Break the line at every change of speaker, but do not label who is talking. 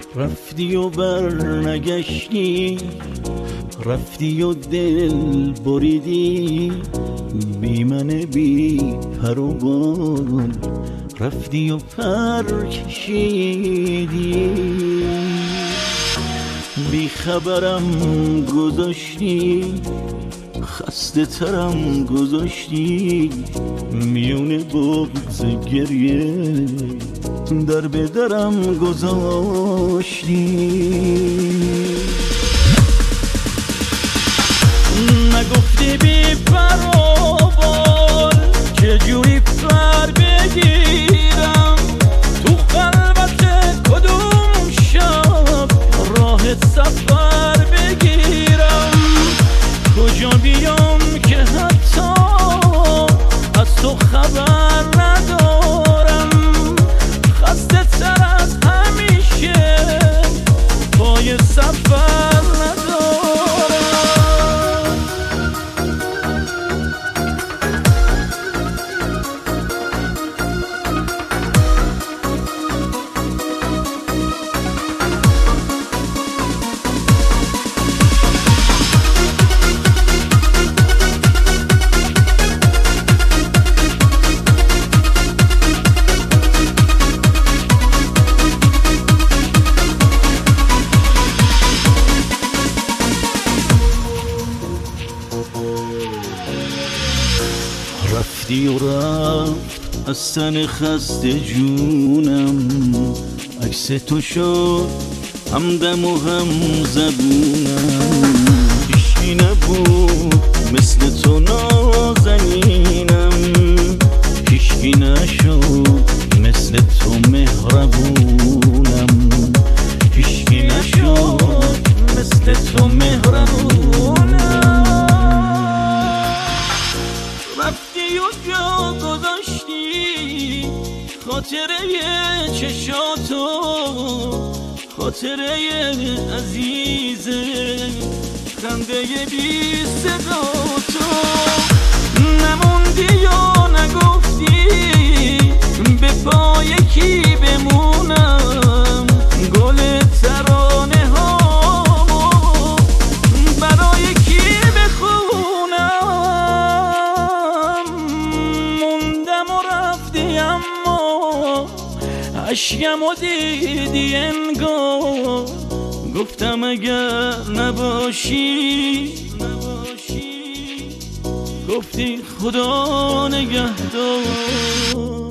رفتی و برنگشتی، رفتی و دل بریدی، بی من بی پر و بال رفتی و پر کشیدی. بی خبرم گذاشتی، خسته ترم گذاشتی، میونه بغض گریه در به درم گذاشتی. نگفتی بی پر و بال چجوری پر بگیرم، تو خلوت کدوم شب راه سفر بگیرم، کجا بیام که حتی از تو خبر ندارم، خسته تر از همیشه پای سفر ندارم. رفتی و رفت از تن خسته جونم، عکس تو شد همدم و هم زبونم، هیچکی نبود مثل تو نازنینم، هیچکی نشد مثل تو مهربونم، هیچکی نشد مثل تو مهربونم. رفتی و جا گذاشتی خاطره چشاتو، خاطره عزیز خنده بی صداتو، نموندی یا نگفتی به پای کی بمونم، گل ترانه هامو برای کی بخونم. عشقم و دیدی انگار، گفتم اگر نباشی، گفتی خدا نگهدار.